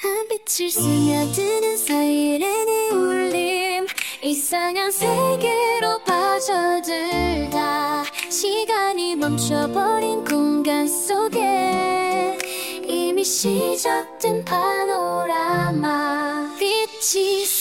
한 빛을 스며드는 사이렌의 울림, 이상한 세계로 빠져들다 시간이 멈춰버린 공간 속에 이미 시작된 파노라마, 빛이